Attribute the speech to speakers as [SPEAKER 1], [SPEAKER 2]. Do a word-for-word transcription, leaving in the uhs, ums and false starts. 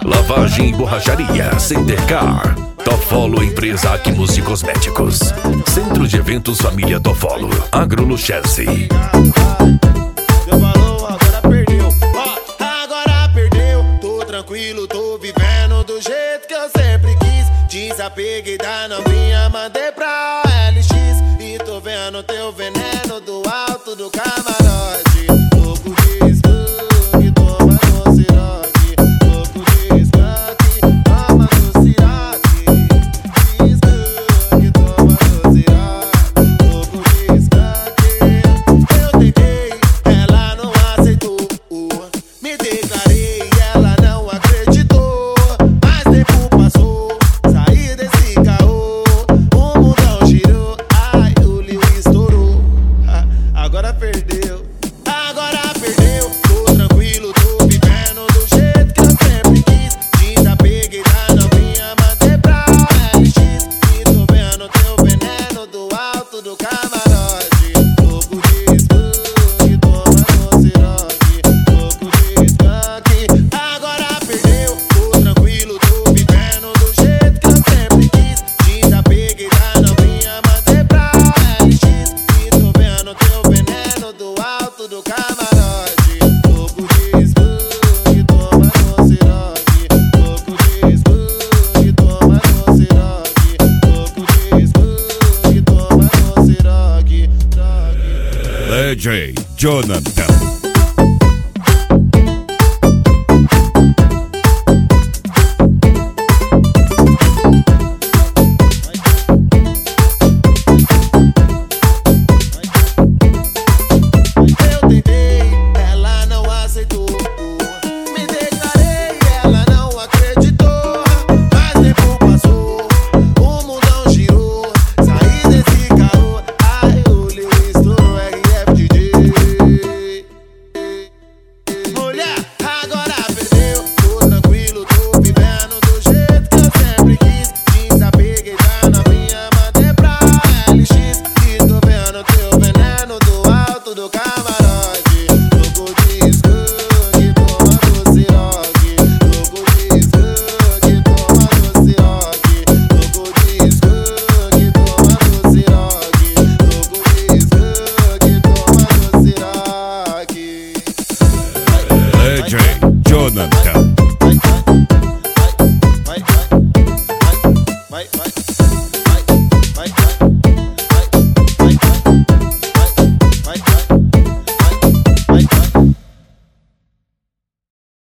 [SPEAKER 1] Lavagem e borracharia Centercar. Tofolo Empresa Acmos e Cosméticos. Centro de Eventos Família Tofolo. Agroluchese.
[SPEAKER 2] Deu valor, agora perdeu. Ó, agora perdeu. Tô tranquilo, tô vivendo do jeito que eu sempre quis. Desapeguei da novinha, mandei pra L X. E tô vendo teu veneno do alto do camarote. Louco de skunk, toma no siroque. Louco de skunk, toma no siroque. De skunk, toma no siroque. Louco de skunk. Eu tentei, ela não aceitou. Me declarei e ela não acreditou. Mas tempo passou, saí desse caô. O mundão girou, ai, o Lil estourou. Agora perdeu, agora perdeu. Tô tranquilo, tô vivendo do jeito que eu sempre quis. Desapeguei da novinha, mandei pra L X. E tô vendo teu veneno do alto do camarote. Louco de skunk, toma no siroque. Louco de skunk, agora perdeu. Tô tranquilo, tô vivendo do jeito que eu sempre quis. Desapeguei da novinha, mandei pra L X. E tô vendo teu veneno do alto do camarote. Louco de skunk, toma no siroque. Louco de skunk, toma no siroque. Louco de skunk, toma no siroque.
[SPEAKER 3] D J Jonathan.
[SPEAKER 2] Eu tentei, ela não aceitou. Me declarei, ela não acreditou. Mas tempo passou, o mundão girou. Saí desse caô, ai, o Lil estourou. R F D J. Mulher, agora perdeu. Tô tranquilo, tô vivendo do jeito que eu sempre quis. Desapeguei da novinha, mandei pra L X. E tô vendo teu veneno do alto do camarote. Louco de skunk, toma no siroque. Louco de skunk, toma no siroque. Louco de skunk, toma no siroque. Louco de skunk, toma no siroque.
[SPEAKER 3] D J Jonathan.